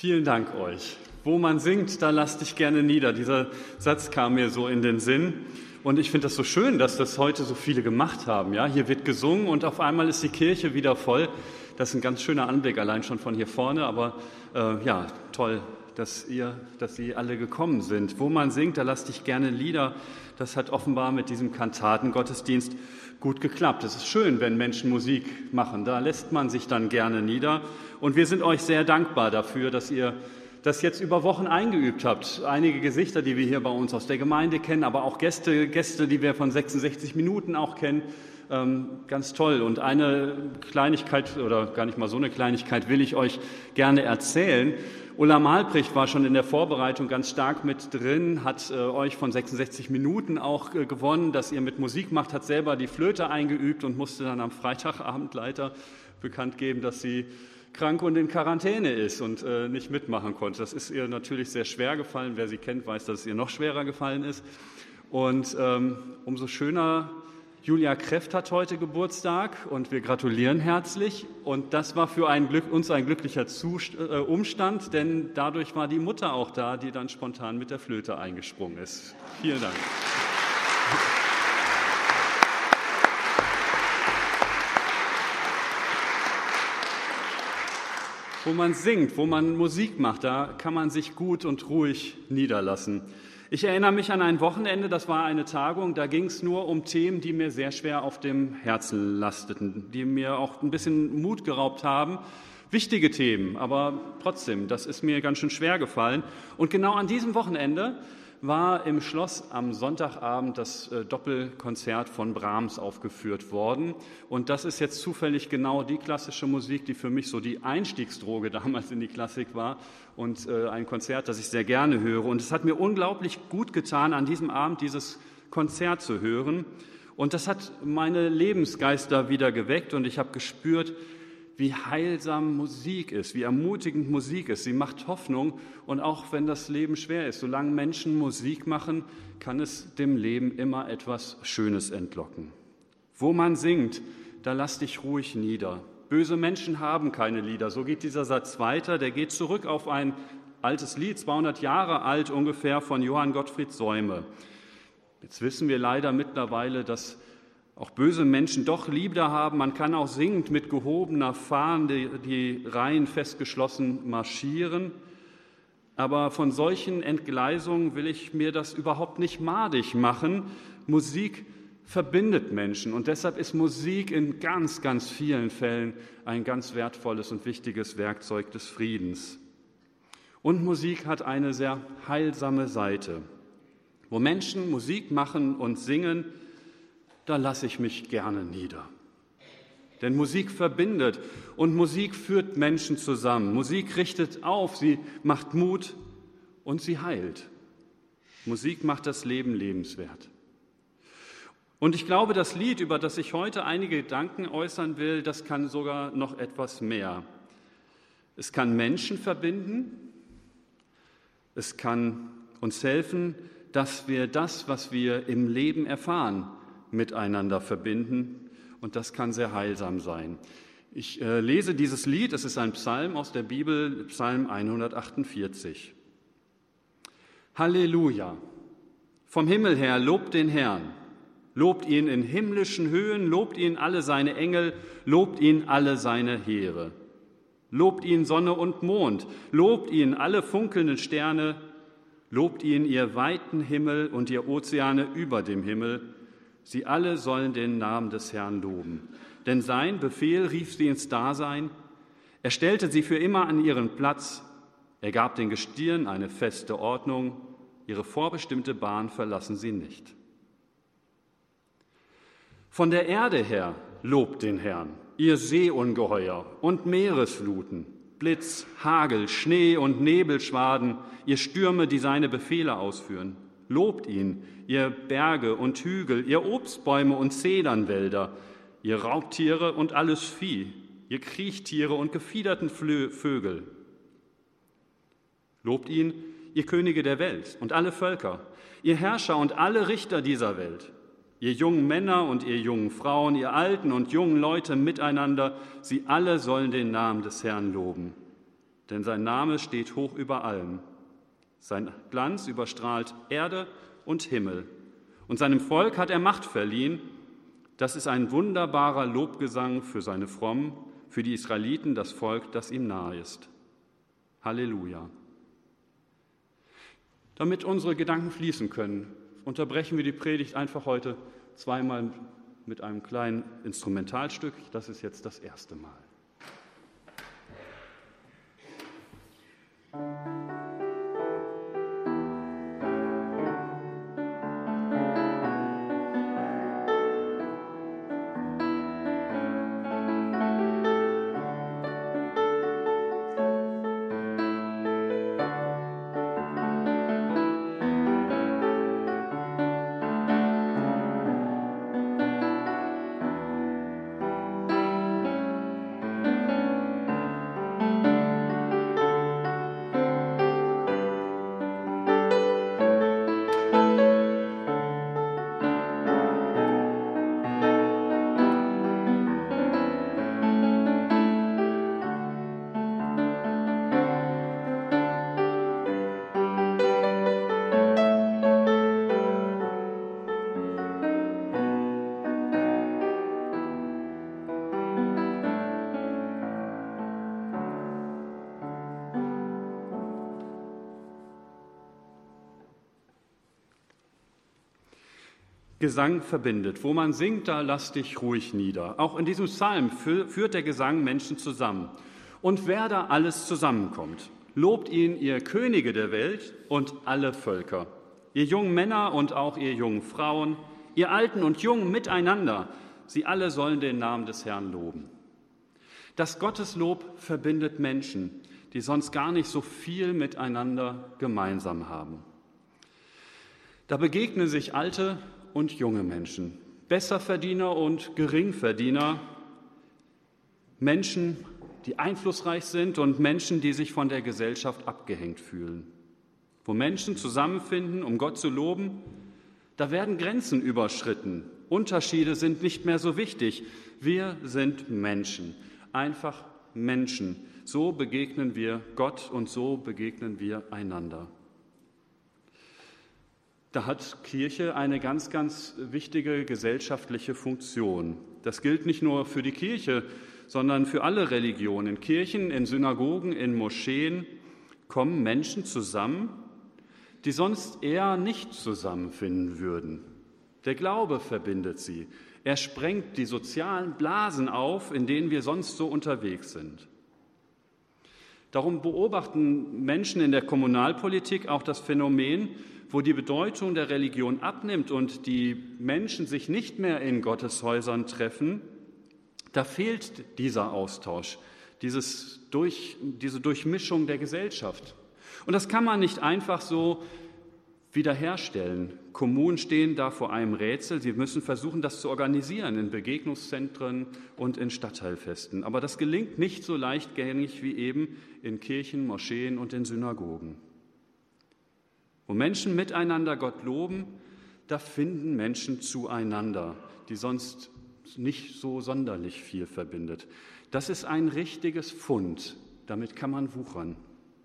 Vielen Dank euch. Wo man singt, da lass dich gerne nieder. Dieser Satz kam mir so in den Sinn. Und ich finde das so schön, dass das heute so viele gemacht haben. Ja, hier wird gesungen und auf einmal ist die Kirche wieder voll. Das ist ein ganz schöner Anblick, allein schon von hier vorne. Aber ja, toll, dass Sie alle gekommen sind. Wo man singt, da lass dich gerne Lieder. Das hat offenbar mit diesem Kantatengottesdienst gut geklappt. Es ist schön, wenn Menschen Musik machen. Da lässt man sich dann gerne nieder. Und wir sind euch sehr dankbar dafür, dass ihr das jetzt über Wochen eingeübt habt. Einige Gesichter, die wir hier bei uns aus der Gemeinde kennen, aber auch Gäste, die wir von 66 Minuten auch kennen. Ganz toll. Und eine Kleinigkeit, oder gar nicht mal so eine Kleinigkeit, will ich euch gerne erzählen. Ulla Malprecht war schon in der Vorbereitung ganz stark mit drin, hat euch von 66 Minuten auch gewonnen, dass ihr mit Musik macht, hat selber die Flöte eingeübt und musste dann am Freitagabend leider bekannt geben, dass sie krank und in Quarantäne ist und nicht mitmachen konnte. Das ist ihr natürlich sehr schwer gefallen. Wer sie kennt, weiß, dass es ihr noch schwerer gefallen ist. Und umso schöner, Julia Kreft hat heute Geburtstag und wir gratulieren herzlich. Und das war für uns ein glücklicher Umstand, denn dadurch war die Mutter auch da, die dann spontan mit der Flöte eingesprungen ist. Vielen Dank. Wo man singt, wo man Musik macht, da kann man sich gut und ruhig niederlassen. Ich erinnere mich an ein Wochenende, das war eine Tagung, da ging es nur um Themen, die mir sehr schwer auf dem Herzen lasteten, die mir auch ein bisschen Mut geraubt haben. Wichtige Themen, aber trotzdem, das ist mir ganz schön schwer gefallen. Und genau an diesem Wochenende war im Schloss am Sonntagabend das Doppelkonzert von Brahms aufgeführt worden. Und das ist jetzt zufällig genau die klassische Musik, die für mich so die Einstiegsdroge damals in die Klassik war und ein Konzert, das ich sehr gerne höre. Und es hat mir unglaublich gut getan, an diesem Abend dieses Konzert zu hören. Und das hat meine Lebensgeister wieder geweckt und ich habe gespürt, wie heilsam Musik ist, wie ermutigend Musik ist. Sie macht Hoffnung und auch wenn das Leben schwer ist, solange Menschen Musik machen, kann es dem Leben immer etwas Schönes entlocken. Wo man singt, da lass dich ruhig nieder. Böse Menschen haben keine Lieder. So geht dieser Satz weiter. Der geht zurück auf ein altes Lied, 200 Jahre alt ungefähr, von Johann Gottfried Säume. Jetzt wissen wir leider mittlerweile, dass auch böse Menschen doch Lieder haben. Man kann auch singend mit gehobener Fahne die Reihen festgeschlossen marschieren. Aber von solchen Entgleisungen will ich mir das überhaupt nicht madig machen. Musik verbindet Menschen und deshalb ist Musik in ganz, ganz vielen Fällen ein ganz wertvolles und wichtiges Werkzeug des Friedens. Und Musik hat eine sehr heilsame Seite. Wo Menschen Musik machen und singen, da lasse ich mich gerne nieder. Denn Musik verbindet und Musik führt Menschen zusammen. Musik richtet auf, sie macht Mut und sie heilt. Musik macht das Leben lebenswert. Und ich glaube, das Lied, über das ich heute einige Gedanken äußern will, das kann sogar noch etwas mehr. Es kann Menschen verbinden, es kann uns helfen, dass wir das, was wir im Leben erfahren, miteinander verbinden und das kann sehr heilsam sein. Ich lese dieses Lied, es ist ein Psalm aus der Bibel, Psalm 148. Halleluja! Vom Himmel her lobt den Herrn, lobt ihn in himmlischen Höhen, lobt ihn alle seine Engel, lobt ihn alle seine Heere. Lobt ihn Sonne und Mond, lobt ihn alle funkelnden Sterne, lobt ihn ihr weiten Himmel und ihr Ozeane über dem Himmel. Sie alle sollen den Namen des Herrn loben. Denn sein Befehl rief sie ins Dasein. Er stellte sie für immer an ihren Platz. Er gab den Gestirn eine feste Ordnung. Ihre vorbestimmte Bahn verlassen sie nicht. Von der Erde her lobt den Herrn, ihr Seeungeheuer und Meeresfluten, Blitz, Hagel, Schnee und Nebelschwaden, ihr Stürme, die seine Befehle ausführen. Lobt ihn, ihr Berge und Hügel, ihr Obstbäume und Zedernwälder, ihr Raubtiere und alles Vieh, ihr Kriechtiere und gefiederten Vögel. Lobt ihn, ihr Könige der Welt und alle Völker, ihr Herrscher und alle Richter dieser Welt, ihr jungen Männer und ihr jungen Frauen, ihr alten und jungen Leute miteinander, sie alle sollen den Namen des Herrn loben. denn sein Name steht hoch über allem. Sein Glanz überstrahlt Erde und Himmel. Und seinem Volk hat er Macht verliehen. Das ist ein wunderbarer Lobgesang für seine Frommen, für die Israeliten, das Volk, das ihm nahe ist. Halleluja. Damit unsere Gedanken fließen können, unterbrechen wir die Predigt einfach heute zweimal mit einem kleinen Instrumentalstück. Das ist jetzt das erste Mal. Gesang verbindet. Wo man singt, da lass dich ruhig nieder. Auch in diesem Psalm führt der Gesang Menschen zusammen. Und wer da alles zusammenkommt, lobt ihn, ihr Könige der Welt und alle Völker, ihr jungen Männer und auch ihr jungen Frauen, ihr Alten und Jungen miteinander. Sie alle sollen den Namen des Herrn loben. Das Gotteslob verbindet Menschen, die sonst gar nicht so viel miteinander gemeinsam haben. Da begegnen sich alte und junge Menschen, Besserverdiener und Geringverdiener, Menschen, die einflussreich sind und Menschen, die sich von der Gesellschaft abgehängt fühlen. Wo Menschen zusammenfinden, um Gott zu loben, da werden Grenzen überschritten. Unterschiede sind nicht mehr so wichtig. Wir sind Menschen, einfach Menschen. So begegnen wir Gott und so begegnen wir einander. Da hat Kirche eine ganz, ganz wichtige gesellschaftliche Funktion. Das gilt nicht nur für die Kirche, sondern für alle Religionen. In Kirchen, in Synagogen, in Moscheen kommen Menschen zusammen, die sonst eher nicht zusammenfinden würden. Der Glaube verbindet sie. Er sprengt die sozialen Blasen auf, in denen wir sonst so unterwegs sind. Darum beobachten Menschen in der Kommunalpolitik auch das Phänomen, wo die Bedeutung der Religion abnimmt und die Menschen sich nicht mehr in Gotteshäusern treffen, da fehlt dieser Austausch, diese Durchmischung der Gesellschaft. Und das kann man nicht einfach so wiederherstellen. Kommunen stehen da vor einem Rätsel. Sie müssen versuchen, das zu organisieren in Begegnungszentren und in Stadtteilfesten. Aber das gelingt nicht so leichtgängig wie eben in Kirchen, Moscheen und in Synagogen. Wo Menschen miteinander Gott loben, da finden Menschen zueinander, die sonst nicht so sonderlich viel verbindet. Das ist ein richtiges Pfund, damit kann man wuchern.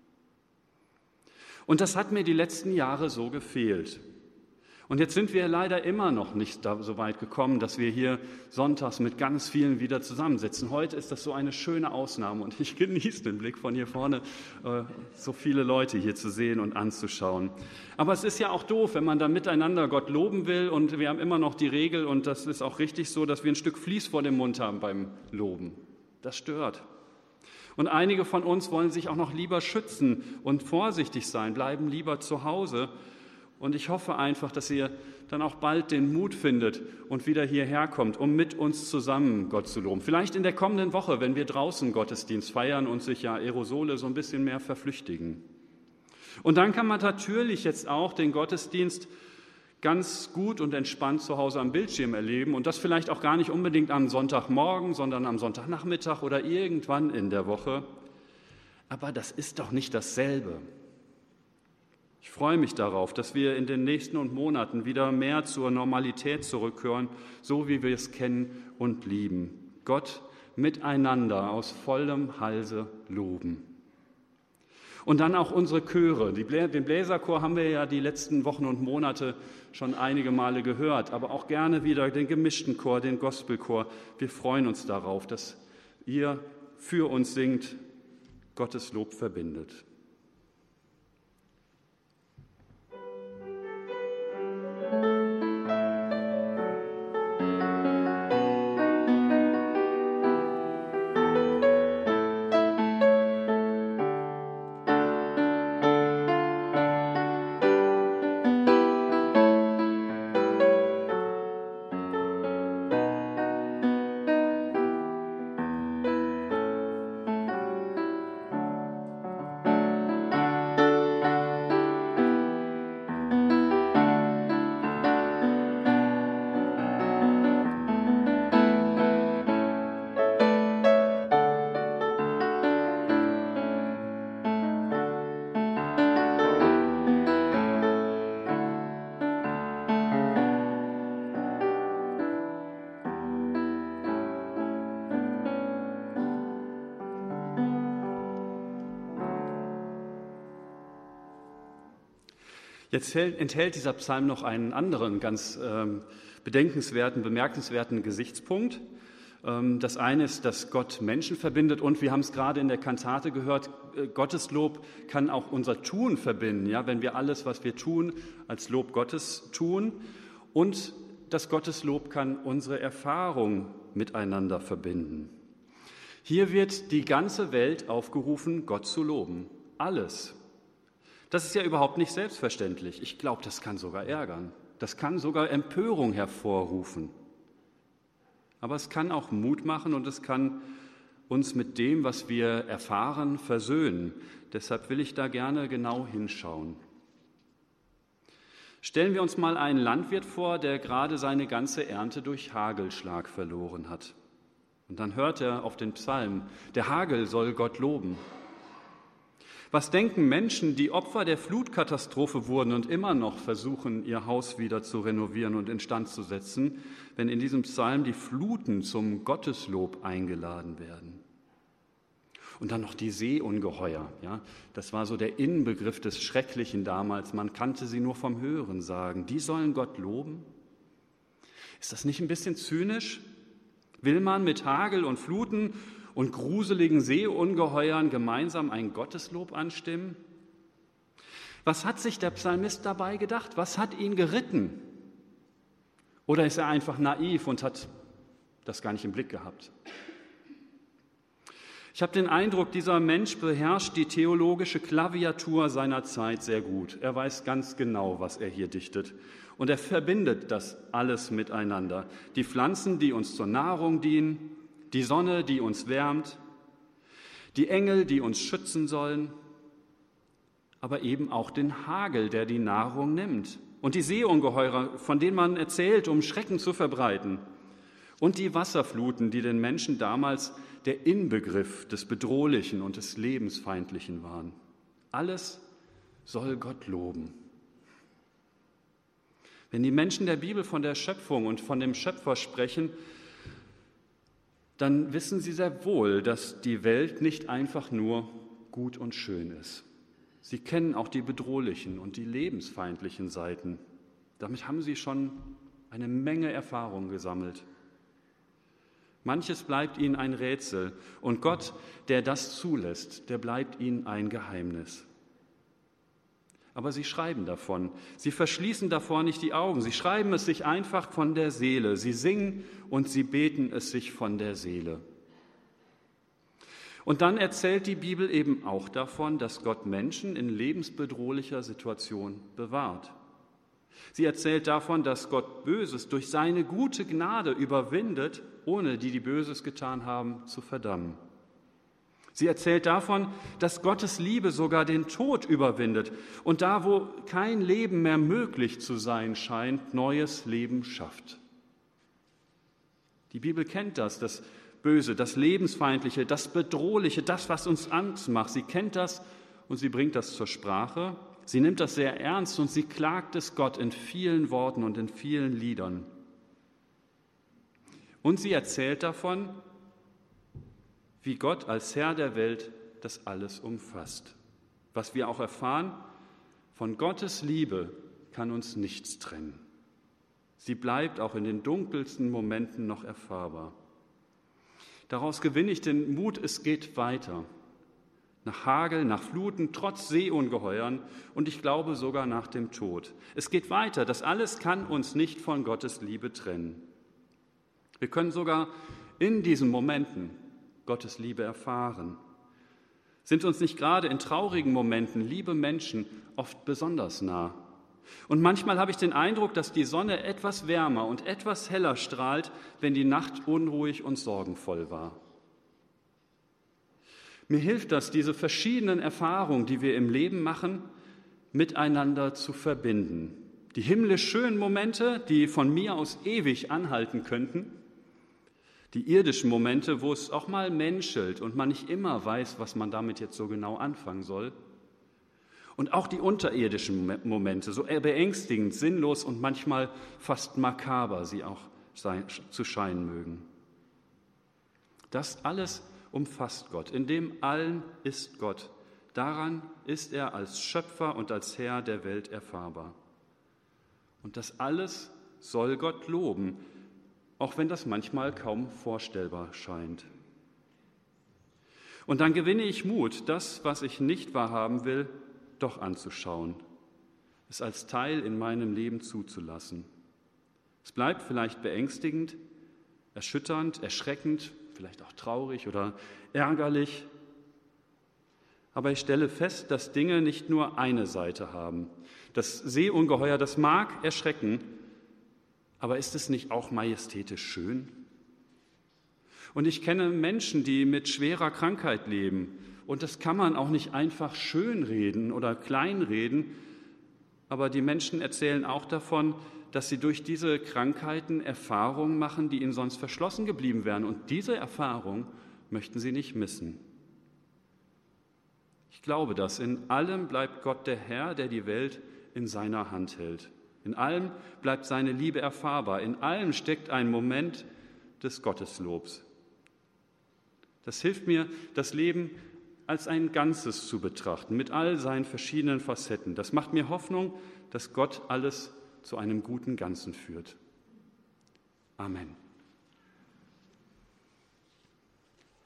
Und das hat mir die letzten Jahre so gefehlt. Und jetzt sind wir leider immer noch nicht so weit gekommen, dass wir hier sonntags mit ganz vielen wieder zusammensitzen. Heute ist das so eine schöne Ausnahme und ich genieße den Blick von hier vorne, so viele Leute hier zu sehen und anzuschauen. Aber es ist ja auch doof, wenn man da miteinander Gott loben will und wir haben immer noch die Regel und das ist auch richtig so, dass wir ein Stück Vlies vor dem Mund haben beim Loben. Das stört. Und einige von uns wollen sich auch noch lieber schützen und vorsichtig sein, bleiben lieber zu Hause. Und ich hoffe einfach, dass ihr dann auch bald den Mut findet und wieder hierher kommt, um mit uns zusammen Gott zu loben. Vielleicht in der kommenden Woche, wenn wir draußen Gottesdienst feiern und sich ja Aerosole so ein bisschen mehr verflüchtigen. Und dann kann man natürlich jetzt auch den Gottesdienst ganz gut und entspannt zu Hause am Bildschirm erleben und das vielleicht auch gar nicht unbedingt am Sonntagmorgen, sondern am Sonntagnachmittag oder irgendwann in der Woche. Aber das ist doch nicht dasselbe. Ich freue mich darauf, dass wir in den nächsten Monaten wieder mehr zur Normalität zurückkehren, so wie wir es kennen und lieben. Gott miteinander aus vollem Halse loben. Und dann auch unsere Chöre. Den Bläserchor haben wir ja die letzten Wochen und Monate schon einige Male gehört, aber auch gerne wieder den gemischten Chor, den Gospelchor. Wir freuen uns darauf, dass ihr für uns singt, Gottes Lob verbindet. Jetzt enthält dieser Psalm noch einen anderen ganz bedenkenswerten, bemerkenswerten Gesichtspunkt. Das eine ist, dass Gott Menschen verbindet und wir haben es gerade in der Kantate gehört, Gottes Lob kann auch unser Tun verbinden, ja, wenn wir alles, was wir tun, als Lob Gottes tun. Und das Gotteslob kann unsere Erfahrung miteinander verbinden. Hier wird die ganze Welt aufgerufen, Gott zu loben. Alles. Das ist ja überhaupt nicht selbstverständlich. Ich glaube, das kann sogar ärgern. Das kann sogar Empörung hervorrufen. Aber es kann auch Mut machen und es kann uns mit dem, was wir erfahren, versöhnen. Deshalb will ich da gerne genau hinschauen. Stellen wir uns mal einen Landwirt vor, der gerade seine ganze Ernte durch Hagelschlag verloren hat. Und dann hört er auf den Psalm, der Hagel soll Gott loben. Was denken Menschen, die Opfer der Flutkatastrophe wurden und immer noch versuchen, ihr Haus wieder zu renovieren und instand zu setzen, wenn in diesem Psalm die Fluten zum Gotteslob eingeladen werden? Und dann noch die Seeungeheuer. Ja? Das war so der Inbegriff des Schrecklichen damals. Man kannte sie nur vom Hören sagen. Die sollen Gott loben? Ist das nicht ein bisschen zynisch? Will man mit Hagel und Fluten und gruseligen Seeungeheuern gemeinsam ein Gotteslob anstimmen? Was hat sich der Psalmist dabei gedacht? Was hat ihn geritten? Oder ist er einfach naiv und hat das gar nicht im Blick gehabt? Ich habe den Eindruck, dieser Mensch beherrscht die theologische Klaviatur seiner Zeit sehr gut. Er weiß ganz genau, was er hier dichtet. Und er verbindet das alles miteinander. Die Pflanzen, die uns zur Nahrung dienen, die Sonne, die uns wärmt, die Engel, die uns schützen sollen, aber eben auch den Hagel, der die Nahrung nimmt, und die Seeungeheuer, von denen man erzählt, um Schrecken zu verbreiten, und die Wasserfluten, die den Menschen damals der Inbegriff des Bedrohlichen und des Lebensfeindlichen waren. Alles soll Gott loben. Wenn die Menschen der Bibel von der Schöpfung und von dem Schöpfer sprechen, dann wissen sie sehr wohl, dass die Welt nicht einfach nur gut und schön ist. Sie kennen auch die bedrohlichen und die lebensfeindlichen Seiten. Damit haben sie schon eine Menge Erfahrung gesammelt. Manches bleibt ihnen ein Rätsel und Gott, der das zulässt, der bleibt ihnen ein Geheimnis. Aber sie schreiben davon, sie verschließen davor nicht die Augen, sie schreiben es sich einfach von der Seele, sie singen und sie beten es sich von der Seele. Und dann erzählt die Bibel eben auch davon, dass Gott Menschen in lebensbedrohlicher Situation bewahrt. Sie erzählt davon, dass Gott Böses durch seine gute Gnade überwindet, ohne die Böses getan haben, zu verdammen. Sie erzählt davon, dass Gottes Liebe sogar den Tod überwindet und da, wo kein Leben mehr möglich zu sein scheint, neues Leben schafft. Die Bibel kennt das Böse, das Lebensfeindliche, das Bedrohliche, das, was uns Angst macht. Sie kennt das und sie bringt das zur Sprache. Sie nimmt das sehr ernst und sie klagt es Gott in vielen Worten und in vielen Liedern. Und sie erzählt davon, wie Gott als Herr der Welt das alles umfasst. was wir auch erfahren, von Gottes Liebe kann uns nichts trennen. Sie bleibt auch in den dunkelsten Momenten noch erfahrbar. Daraus gewinne ich den Mut, es geht weiter. Nach Hagel, nach Fluten, trotz Seeungeheuern und ich glaube sogar nach dem Tod. Es geht weiter, das alles kann uns nicht von Gottes Liebe trennen. Wir können sogar in diesen Momenten Gottes Liebe erfahren. Sind uns nicht gerade in traurigen Momenten liebe Menschen oft besonders nah? Und manchmal habe ich den Eindruck, dass die Sonne etwas wärmer und etwas heller strahlt, wenn die Nacht unruhig und sorgenvoll war. Mir hilft das, diese verschiedenen Erfahrungen, die wir im Leben machen, miteinander zu verbinden. Die himmlisch schönen Momente, die von mir aus ewig anhalten könnten, die irdischen Momente, wo es auch mal menschelt und man nicht immer weiß, was man damit jetzt so genau anfangen soll. Und auch die unterirdischen Momente, so beängstigend, sinnlos und manchmal fast makaber sie auch zu scheinen mögen. Das alles umfasst Gott. In dem allen ist Gott. Daran ist er als Schöpfer und als Herr der Welt erfahrbar. Und das alles soll Gott loben, auch wenn das manchmal kaum vorstellbar scheint. Und dann gewinne ich Mut, das, was ich nicht wahrhaben will, doch anzuschauen, es als Teil in meinem Leben zuzulassen. Es bleibt vielleicht beängstigend, erschütternd, erschreckend, vielleicht auch traurig oder ärgerlich. Aber ich stelle fest, dass Dinge nicht nur eine Seite haben. Das Seeungeheuer, das mag erschrecken, aber ist es nicht auch majestätisch schön? Und ich kenne Menschen, die mit schwerer Krankheit leben. Und das kann man auch nicht einfach schönreden oder kleinreden. Aber die Menschen erzählen auch davon, dass sie durch diese Krankheiten Erfahrungen machen, die ihnen sonst verschlossen geblieben wären. Und diese Erfahrung möchten sie nicht missen. Ich glaube, dass in allem bleibt Gott der Herr, der die Welt in seiner Hand hält. In allem bleibt seine Liebe erfahrbar. In allem steckt ein Moment des Gotteslobs. Das hilft mir, das Leben als ein Ganzes zu betrachten, mit all seinen verschiedenen Facetten. Das macht mir Hoffnung, dass Gott alles zu einem guten Ganzen führt. Amen.